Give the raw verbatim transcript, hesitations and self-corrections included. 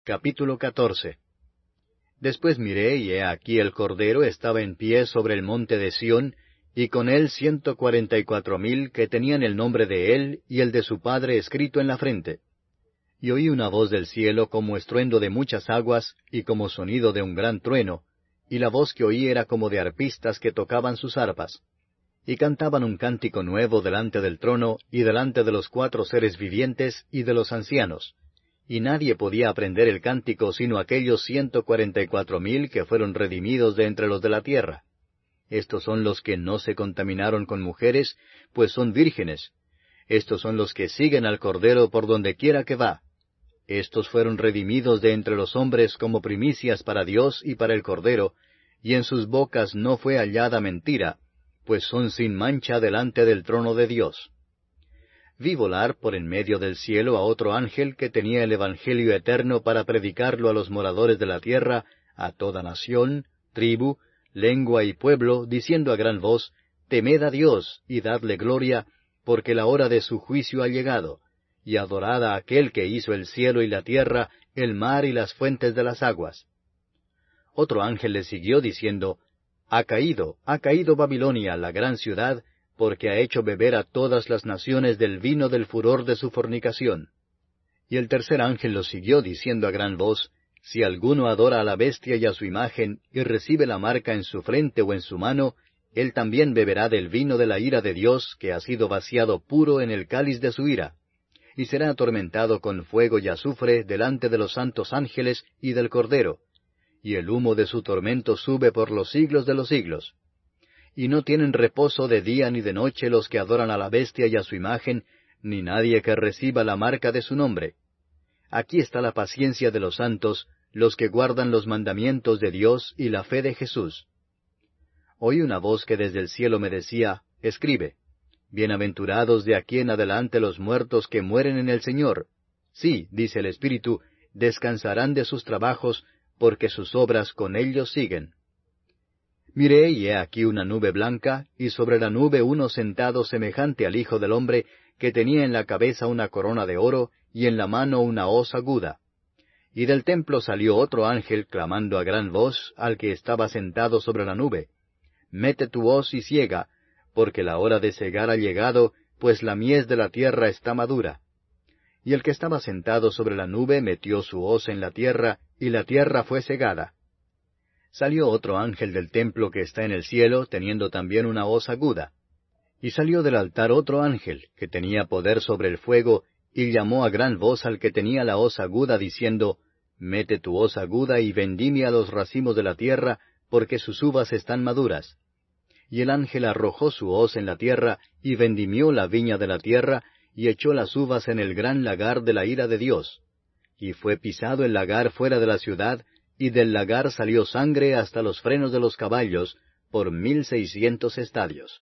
Capítulo catorce. Después miré, y he aquí el Cordero estaba en pie sobre el monte de Sión, y con él ciento cuarenta y cuatro mil que tenían el nombre de él y el de su Padre escrito en la frente. Y oí una voz del cielo como estruendo de muchas aguas, y como sonido de un gran trueno, y la voz que oí era como de arpistas que tocaban sus arpas. Y cantaban un cántico nuevo delante del trono, y delante de los cuatro seres vivientes, y de los ancianos. Y nadie podía aprender el cántico sino aquellos ciento cuarenta y cuatro mil que fueron redimidos de entre los de la tierra. Estos son los que no se contaminaron con mujeres, pues son vírgenes. Estos son los que siguen al Cordero por donde quiera que va. Estos fueron redimidos de entre los hombres como primicias para Dios y para el Cordero, y en sus bocas no fue hallada mentira, pues son sin mancha delante del trono de Dios. Vi volar por en medio del cielo a otro ángel que tenía el Evangelio eterno para predicarlo a los moradores de la tierra, a toda nación, tribu, lengua y pueblo, diciendo a gran voz, Temed a Dios, y dadle gloria, porque la hora de su juicio ha llegado, y adorad a aquel que hizo el cielo y la tierra, el mar y las fuentes de las aguas. Otro ángel le siguió diciendo, Ha caído, ha caído Babilonia, la gran ciudad, porque ha hecho beber a todas las naciones del vino del furor de su fornicación. Y el tercer ángel lo siguió diciendo a gran voz, Si alguno adora a la bestia y a su imagen, y recibe la marca en su frente o en su mano, él también beberá del vino de la ira de Dios, que ha sido vaciado puro en el cáliz de su ira, y será atormentado con fuego y azufre delante de los santos ángeles y del Cordero, y el humo de su tormento sube por los siglos de los siglos. Y no tienen reposo de día ni de noche los que adoran a la bestia y a su imagen, ni nadie que reciba la marca de su nombre. Aquí está la paciencia de los santos, los que guardan los mandamientos de Dios y la fe de Jesús. Oí una voz que desde el cielo me decía, Escribe, Bienaventurados de aquí en adelante los muertos que mueren en el Señor. Sí, dice el Espíritu, descansarán de sus trabajos, porque sus obras con ellos siguen. Miré, y he aquí una nube blanca, y sobre la nube uno sentado semejante al Hijo del Hombre, que tenía en la cabeza una corona de oro, y en la mano una hoz aguda. Y del templo salió otro ángel, clamando a gran voz al que estaba sentado sobre la nube, Mete tu hoz y siega, porque la hora de segar ha llegado, pues la mies de la tierra está madura. Y el que estaba sentado sobre la nube metió su hoz en la tierra, y la tierra fue segada. Salió otro ángel del templo que está en el cielo, teniendo también una hoz aguda. Y salió del altar otro ángel, que tenía poder sobre el fuego, y llamó a gran voz al que tenía la hoz aguda, diciendo, Mete tu hoz aguda y vendimia los racimos de la tierra, porque sus uvas están maduras. Y el ángel arrojó su hoz en la tierra, y vendimió la viña de la tierra, y echó las uvas en el gran lagar de la ira de Dios. Y fue pisado el lagar fuera de la ciudad, y del lagar salió sangre hasta los frenos de los caballos, por mil seiscientos estadios.